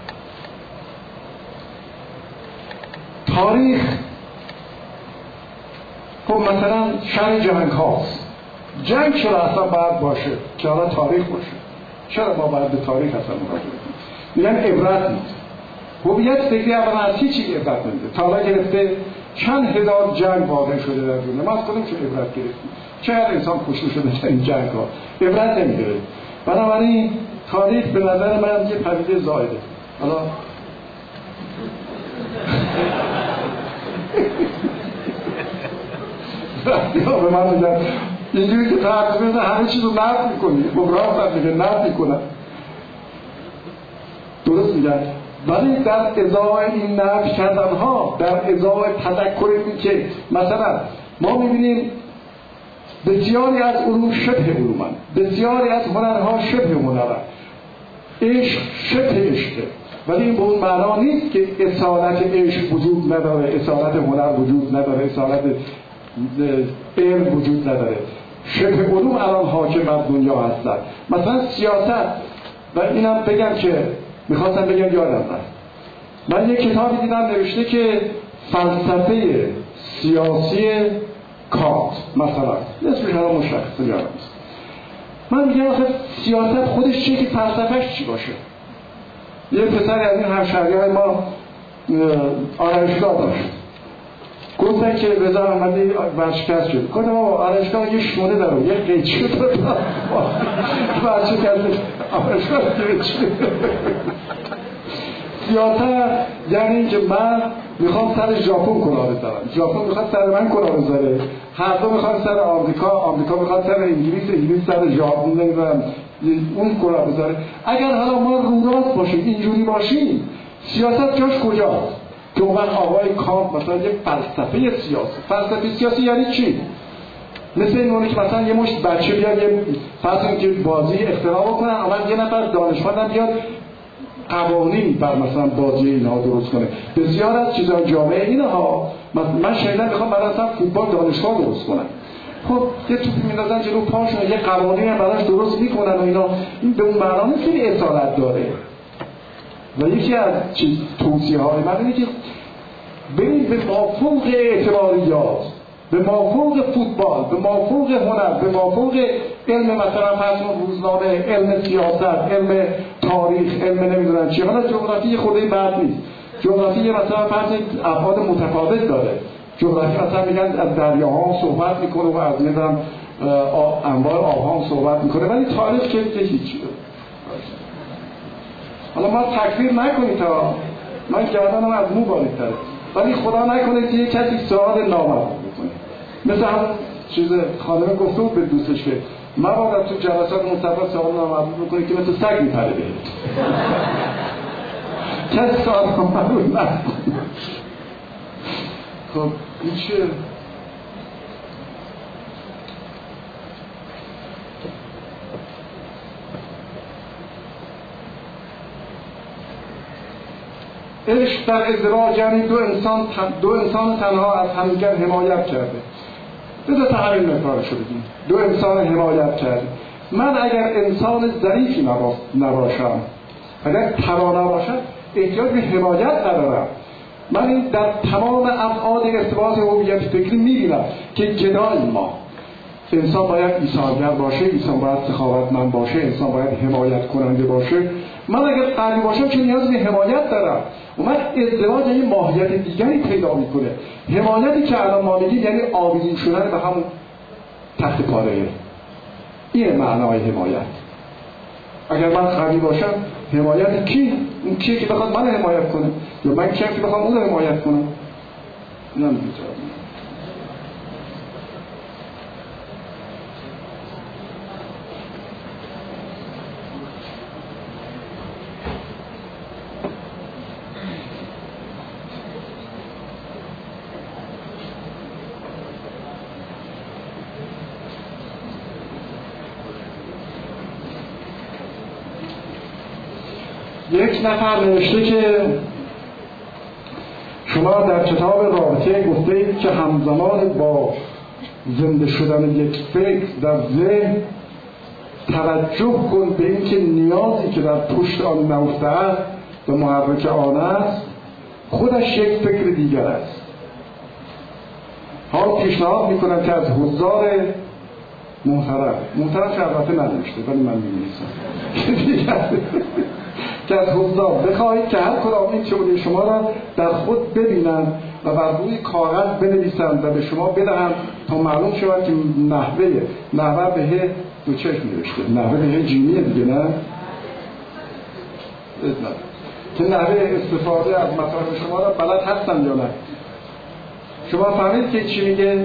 تاریخ خب مثلا شأن جنگ هاست. جنگ چرا اصلا باید باشه که حالا تاریخ باشه؟ چرا ما باید به تاریخ اصلا مراجعه کنیم؟ میگن عبرت نیست. هویت فکری اولا از هیچی عبرت نمیده. تا حالا گرفته چند هزار جنگ واقع شده در دنیا، ما از کدوم چه عبرت گرفتیم؟ چقدر انسان کشته شده در این جنگ ها؟ عبرت نمیگیره. بنابراین تاریخ به نظر من یه پدیده زائده. حالا به من میگن اینجوری که تحقیق میزن همه چیز رو نفت میکنی، مبراه میگه نفت میکنن، درست میگن. ولی در ازای این نفی کردن ها، در ازای تذکر این که مثلا ما میبینیم بسیاری از علوم شبه علومن، بسیاری از هنرها شبه هنرن، عشق شبه عشقه، ولی این به اون معنا نیست که اصالت عشق وجود نداره، اصالت هنر وجود نداره، اصالت علم وجود نداره. شبه علوم الان حاکم بر دنیا هستن. مثلا سیاست، و اینم بگم که میخواستم بگم یادم رفت، من یک کتابی دیدم نوشته که فلسفه سیاسی کانت مثلا، اسمش الان مشخصه یادم نیست. من میگم آخه سیاست خودش چیه که فلسفهش چی باشه؟ یه پسری از این همشهری‌های ما آرایشگاه داشت، گفتن که رضا احمدی ورشکست شد. گفتم آقا آرایشگاه یه شونه داره، یه قیچی داره، ورشکست آرایشگاه قیچی. سیاست یعنی این که من میخوام سر ژاپن کلاه بزنم، ژاپن میخواد سر من کلاه بزنه، هر دو میخواد سر آمریکا میخواد سر انگلیس سر ژاپن نمیدونم اون کلاه بزنه. اگر حالا ما رو راست باشیم، اینجوری باشیم، سیاست جاش کجاست؟ که من آقای کانت مثلا یه فلسفه سیاسی، فلسفه سیاسی یعنی چی؟ مثل اینونه که مثلا یه مشت بچه بیاد یه فرض که بازی اختراع بکنن، اما یه نفر دانشمند بیاد قوانین بر مثلا بازی اینها درست کنه. بسیار از چیزهای جامعه اینها، من شنیدم میخوام برای مثلا فوتبال دانشگاه درست کنن، خب یه توپی میندازن جلو پاشون، یه قوانین هم براش درست میکنن و اینا. این به اون معنا نیست که اصالت داره. و یکی از توصیه های من اینه که برید به مافوق اعتباریات، به مافوق فوتبال، به مافوق هنر، به مافوق علم مثلا فرض روزنامه، علم سیاست، علم تاریخ، علم نمیدونم چی. حالا جغرافی خودی بد نیست، جغرافی مثلا فرض ابعاد متفاوت داره. جغرافی مثلا میگن از دریاها صحبت میکنه و از نمیدونم انواع آبها صحبت میکنه، ولی تاریخ که هیچی. حالا ما تکفیر نکنید، تا من گردنم از مو باریک‌تره، ولی خدا نکنه که یک کسی سوال نامرد بکنه. مثل هم چیز خانمه گفته بود به دوستش که مبادا تو جلسات مصطفی سوال نامرد بکنه که مثل سگ میپره بهت. کسی سوال نامرد نکنه. خب این چیه؟ عشق در ازدواج یعنی دو انسان تنها از همدیگر حمایت کرده. بذار تا همین مقدارشو بگیم. دو انسان حمایت کرده. من اگر انسان ضعیفی نباشم، اگر توانا باشم، احتیاج به حمایت ندارم. من این در تمام ابعاد ارتباط هویت فکری می‌بینم که جدای ما انسان باید ایثارگر باشه، انسان باید سخاوتمند باشه، انسان باید حمایت کننده باشه. من اگر قوی باشم چه نیازی به حمایت دارم؟ و من ازدواج یه ماهیت دیگری پیدا میکنه. حمایتی که الان ما میگیم یعنی آویزون شدن به همون تخت پاره. این معنای حمایت. اگر من قوی باشم، حمایت کی؟ اون کیه که بخواد من حمایت کنه؟ یا من کیم که بخوام اون رو حمایت کنم؟ نمی‌دونم. یک نفر نوشته که شما در کتاب رابطه گفته اید که همزمان با زنده شدن یک فکر در ذهن توجه کن به این که نیازی که در پشت آن نهفته است و محرک آن است خودش یک فکر دیگر است. حال پیشنهاد میکنم که از حضار محترم که البته ننوشته ولی من می‌نویسم که از حضار بخواهید که هر کدام این تئوری شما را در خود ببینند و بر روی کاغذ بنویسند و به شما بدهند تا معلوم شود که نحوه به دو چشم نوشته، نحوه به جیمیه دیگه، نه که نحوه استفاده از مطالب شما را بلد هستن یا نه. شما فهمید که چی میگه؟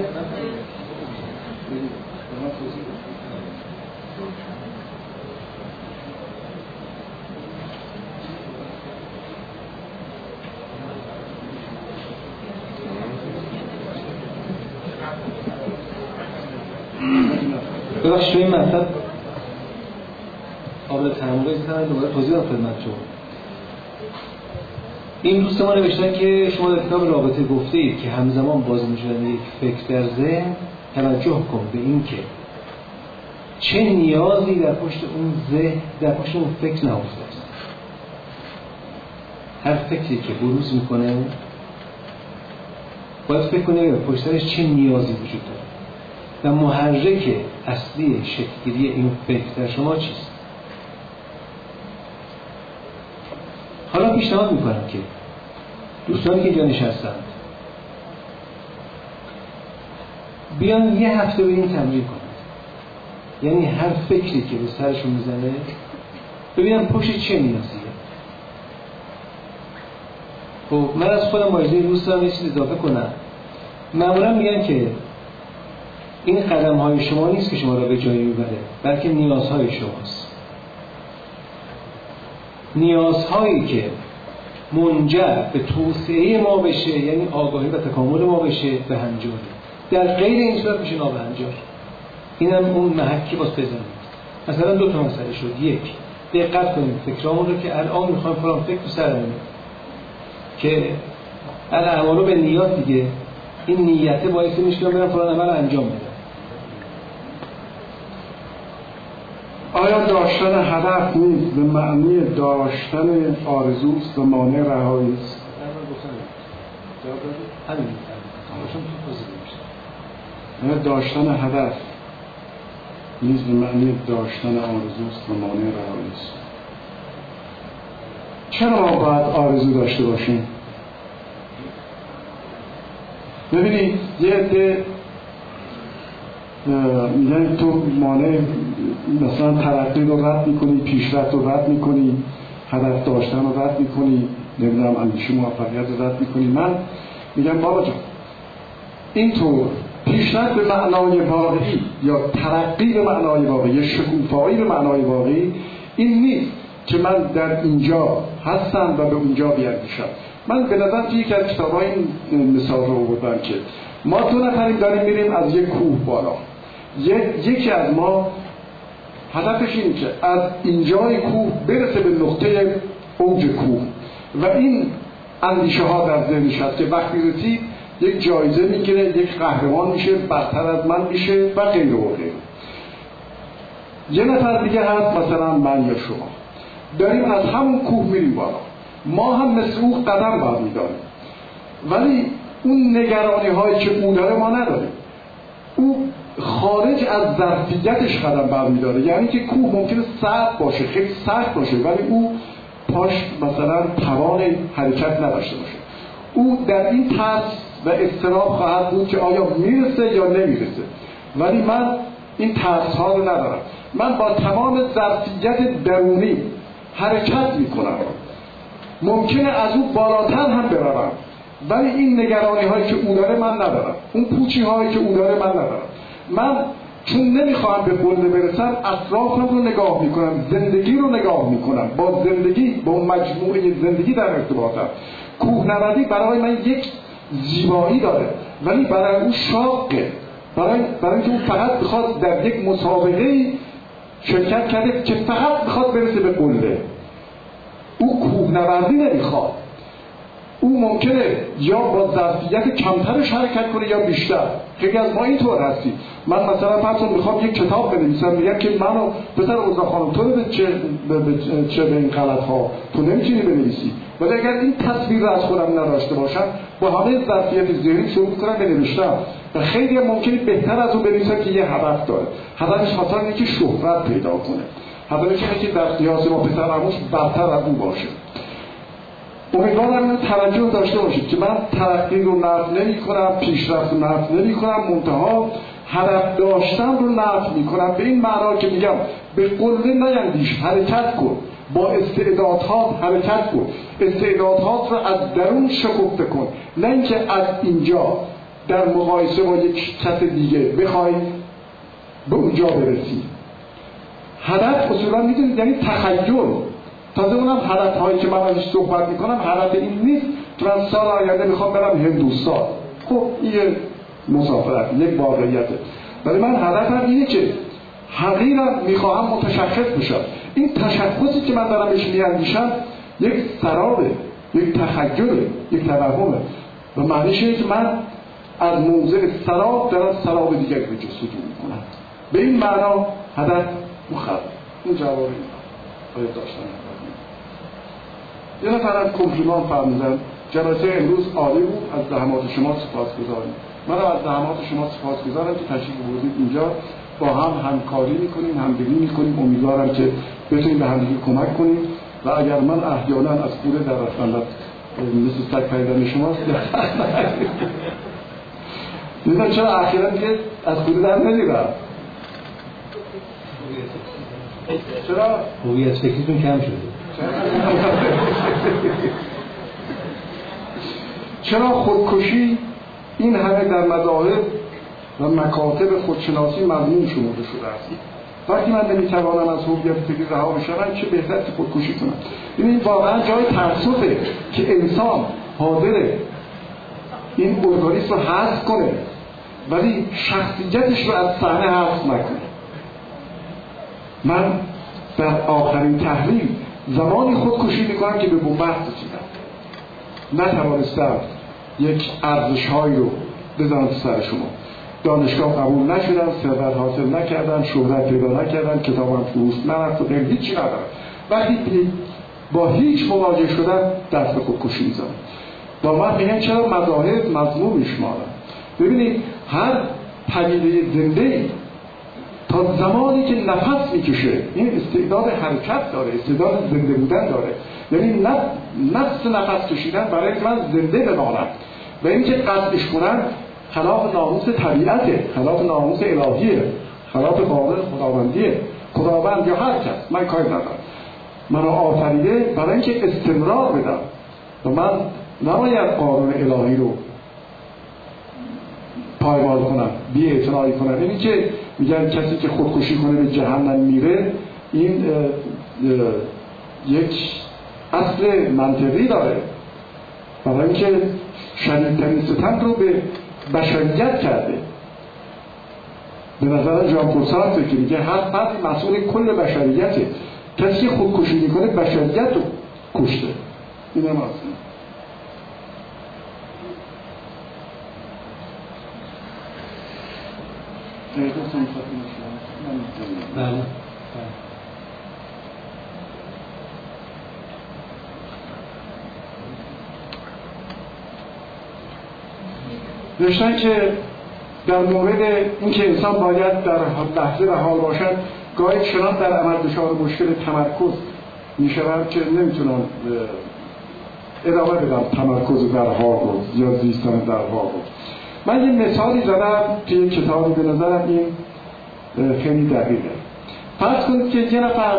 ببخشید توی این مطلب قابل تحمل است، دوباره توضیح دادم خدمت شما. این دوست ما نوشتن که شما در کتاب رابطه گفته اید که همزمان بازی شدن یک فکر در ذهن توجه کن به این که چه نیازی در پشت اون ذهن، در پشت اون فکر نهفته است. هر فکری که بروز میکنه باید فکر کنه به پشتش چه نیازی وجود داره و محرک اصلی شکل‌گیری این فکر در شما چیست. حالا پیشنهاد میکنم که دوستانی که اینجا نشستند بیان یه هفته به این تمرین کنند، یعنی هر فکری که به سرشون میزنه ببینم پشت چه نیازیه. خب من از خودم ماجزه دوست دارم یه چیز اضافه کنم. معمولا میگن که این قدم های شما نیست که شما را به جایی میبره، بلکه نیازهای شماست. نیازهایی که منجر به توسعه ما بشه، یعنی آگاهی و تکامل ما بشه، به هنجاری. در غیر این صورت میشه نابهنجار. اینم اون محکی باز بزنید. مثلا دو تا مسئله شد. یک، دقت کنیم فکرامون رو که الان میخوایم فلان فکر تو سرمونه که الاعمال به نیات دیگه، این نیته باعث میشه که برم فلان عمل انجام بدم. آیا داشتن هدف نیز به معنی داشتن آرزوست و مانع رهایی است؟ همین داشتن هدف نیز به معنی داشتن آرزوست و مانع رهایی است. چرا ما باید آرزو داشته باشیم؟ ببینید یه عده میگن تو مانع مثلا ترقی رو رد میکنی، پیشرفت رو رد میکنی، هدف داشتن رو رد میکنی، نمیدونم اندیشه موفقیت رو رد میکنی. من میگم بابا جان اینطور پیشرفت به معنای واقعی یا ترقی به معنای واقعی یا شکوفایی به معنای واقعی این نیست که من در اینجا هستم و به اونجا بیاندیشم. من به نظر توی یکی از کتاب‌های این مثال رو آوردم که ما 2 نفریم داریم میریم از یک کوه بالا. یکی از ما هدفش اینه که از اینجای کوه برسه به نقطه اوج کوه و این اندیشه ها در ذهنش هست که وقتی رسید یک جایزه میگیره، یک قهرمان میشه، برتر از من میشه و غیره و غیره. یه نفر دیگه هست مثلا من یا شما داریم از همون کوه میریم بالا، ما هم مثل او قدم برمی‌داریم ولی اون نگرانی هایی که او داره ما نداریم. او خارج از ظرفیتش قدم برمی‌داره، یعنی که کوه ممکنه سخت باشه، خیلی سخت باشه ولی او پاش مثلا توان حرکت نداشته باشه. او در این ترس و اضطراب خواهد بود که آیا میرسه یا نمیرسه، ولی من این ترس ها رو ندارم. من با تمام ظرفیت درونی حرکت میکنم، ممکنه از او بالاتر هم بروم ولی این نگرانی هایی که او داره من ندارم، اون پوچی هایی که او داره من ندارم. من چون نمیخوام به قله برسم اطرافم رو نگاه میکنم، زندگی رو نگاه میکنم، با زندگی، با مجموعه زندگی در ارتباطم. کوهنوردی برای من یک زیبایی داره ولی برای او شاقه، برای اینکه او فقط بخواد در یک مسابقه شرکت کرده که فقط بخواد برسه به قله. او کوهنوردی نمیخواد، او ممکنه یا با ظرفیت کمترش حرکت کنه یا بیشتر. خیلی از ما اینطور هستیم. من مثلا فرضاً میخوام یک کتاب بنویسم، میگم که منو پسر عذرا خانم تو به چه به این غلط ها تو نمیتونی بنویسی، ولی اگر این تصویر رو از خودم نداشته باشم با همه ظرفیت ذهنی شروع میکنم بنوشتم و خیلی ممکنه بهتر از اون بنویسم که یه هدف داره. هدفش مثلا اینه که شهرت پیدا کنه، هدفش اینه که در قیاس با پسر عموش برتر از اون باشه. امیدوارم اینو توجه داشته باشید که من ترقی رو نفی نمی کنم، پیشرفت رو نفی نمی کنم، منتها هدف داشتن رو نفی می کنم به این معنا که میگم به قله نیندیش، حرکت کن، با استعدادات حرکت کن، استعدادات رو از درون شکفته کن، نه اینکه از اینجا در مقایسه با یک کس دیگه بخوای به اونجا برسی. هدف اصولا میدونید یعنی تخیل. تازه اونم هدف هایی که من ازش صحبت میکنم هدف این نیست که من سال آینده میخوام برم هندوستان. خب این مسافرت یک واقعیته، ولی من هدفم اینه که حقیقتا میخواهم متشخص بشم. این تشخصی که من دارم بهش میاندیشم یک سرابه، یک تخیله، یک توهمه و معنیش اینه که من از موضع سراب دارم سراب دیگری رو جستجو میکنم. به این معنا هدف مخرب. این جوابی باید داشتن. یه نفر از کمپلیمان فرمودن جلسه امروز عالی بود، از زحمات شما سپاسگزاریم. من از زحمات شما سپاسگزارم که تشریف آوردید اینجا، با هم همکاری میکنیم، همدلی میکنیم. امیدوارم که بتونیم به همدیگه کمک کنیم و اگر من احیانا از کوره در رفتن مثل سگ پریدن شماست دیدم چرا اخیرا دیگه از کوره در نمیرم. چرا؟ هویت فکریتون کم شده. چرا خودکشی این همه در مذاهب و مکاتب خودشناسی ممنوع شمرده شده است؟ وقتی من نمیتوانم از هویت فکری رها بشم چه بهتر که خودکشی کنم. این واقعا جای تأسفه که انسان حاضره این ارگانیسم رو حذف کنه ولی شخصیتش رو از صحنه حذف نکنه. من در آخرین تحلیل زمانی خودکشی میکنم که به بنبست رسیدم، نتوانستم یک ارزش‌هایی رو بزنم تو سر شما. دانشگاه قبول نشدم، ثروت حاصل نکردم، شهرت پیدا نکردم، کتابم فروش نرفت و غیر، هیچی ندارم. وقتی با هیچ مواجه شدم دست به خودکشی میزنم. با من میگن چرا مذاهب مذموم میشمارن. ببینید هر پدیده زنده تا زمانی که نفس میکشه این استعداد حرکت داره، استعداد زنده بودن داره، یعنی نفس نفس کشیدن برای اینکه من زنده بمانم و اینکه قطعش کنن خلاف ناموس طبیعته، خلاف ناموس الهیه، خلاف قانون خداوندیه. خداوند یا هر کس، من کاری ندارم، منو آفریده برای اینکه استمرار بدم و من نباید قانون الهی رو پایمال کنم، بی‌اعتنایی کنم. اینی که میگن کسی که خودکشی کنه به جهنم میره، این یک اصل منطقی داره، برای اینکه شدیدترین ستم رو به بشریت کرده. به نظر ژان پل سارتر که میگه هر فرد مسئول کل بشریته، کسی که خودکشی میکنه بشریت رو کشته. این هم هست. بله. داشتن که در مورد اینکه انسان باید در لحظه و حال باشد، گاهی چنان در عمل دچار مشکل تمرکز میشوند که نمیتونن ادامه بدم تمرکز در حال رو یا زیستن در حال رو. من یه مثالی زدم که یک کتابی، به نظرم این خیلی دقیقه. فرض کنید که یه نفر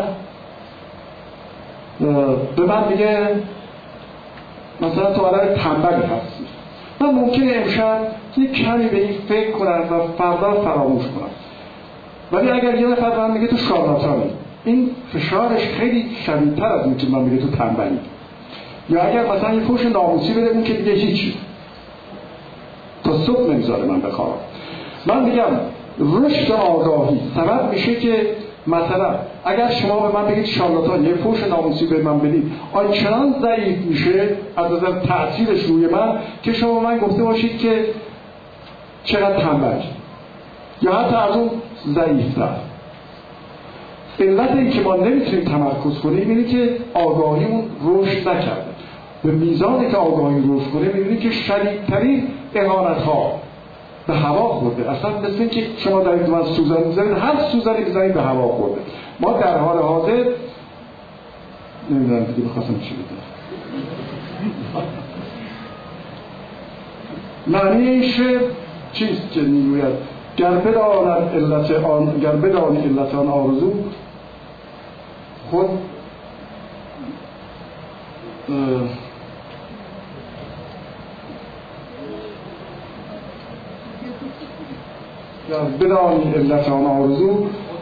به من میگه مثلا تو آدم تنبلی هستی، من ممکنه امشب یک کمی به این فکر کنم و فردا فراموش کنم، ولی اگر یه نفر به من میگه تو شارلاتانی، این فشارش خیلی شدیدتر از این که من میگه تو تنبلی. یا اگر مثلا یه فحش ناموسی بده اون که دیگه هیچی، تا صبح نمیذاره من بخوابم. من میگم رشد آگاهی سبب میشه که مثلا اگر شما به من بگید شارلاتان، یه فحش ناموسی به من بدید، آنچنان ضعیف میشه از نظر تأثیرش روی من که شما من گفته باشید که چقدر تنبل، یا حتی از اون ضعیفتر. علت این که ما نمیتونیم تمرکز کنیم اینه که آگاهیمون رشد نکرده. به میزانی که آگاهی رشد کنه میبینید که شدیدترین اهانت‌ها به هوا خورده. اصلا مثل این که شما در این سوزن میزنید، هر سوزنی بزنید به هوا خورده. ما در حال حاضر نمیدونم دیگه بخواستم چی بگم. معنیش چیست که میگوید گر بداند علت آن آرزو خود بدانی علت آن آرزو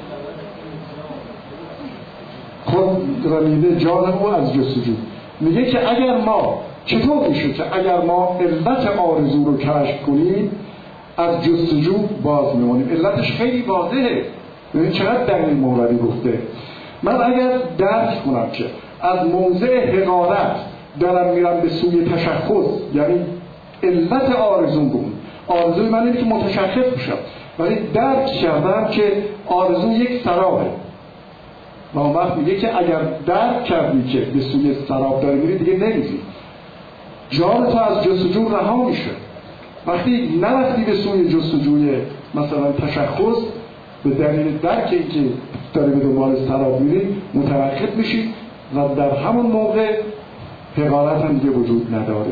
خود رمیده جان او از جستجو. میگه که اگر ما، چطور میشه که اگر ما علت آرزو رو کشف کنیم از جستجو باز میمونیم؟ علتش خیلی واضحه. ببین چقدر در این موردی گفته. من اگر درک کنم که از موضع حقارت دارم میرم به سوی تشخص، یعنی علت آرزوم، آرزوی من اینه که متشخص بشم، ولی درک کردم که آرزو یک سرابه. و اون وقت میگه که اگر درک کردی که به سوی سراب داری میری، دیگه نمیری، جان تو از جستجو رها میشه. وقتی نرفتی به سوی جستجوی مثلا تشخص، به دلیل درک اینکه داری به دنبال سراب میری متوقف میشی و در همون موقع حقارت هم دیگه وجود نداره.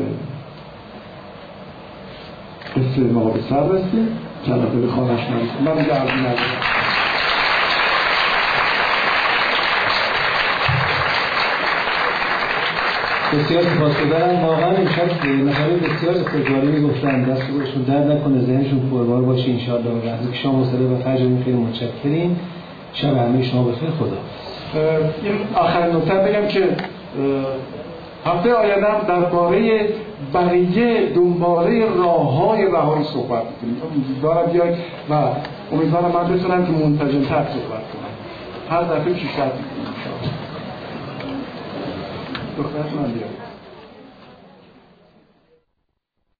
قصه ما به سر رسید، کلمه به خانش نرسید. من دیگه عرضی ندارم. بسیار سپاسگزارم. واقعا امشب نفرات بسیار استقبالی میگفتن، دست روشون درد نکنه، ذهنشون پربار باشه انشاءالله. و از اینکه شما حوصله و فجرتون خیلی متشکریم. شب همه شما بخیر. خدا. این آخرین نکته بگم که هفته آینده درباره بقیه دنباله راه‌های رهایی صحبت می‌کنیم. امیدوارم بیاید و امیدوارم من بتونم که منسجم‌تر صحبت کنم. هر دفعه پیشرفت می‌کنیم ان شاءالله. دخترتون هم بیاید.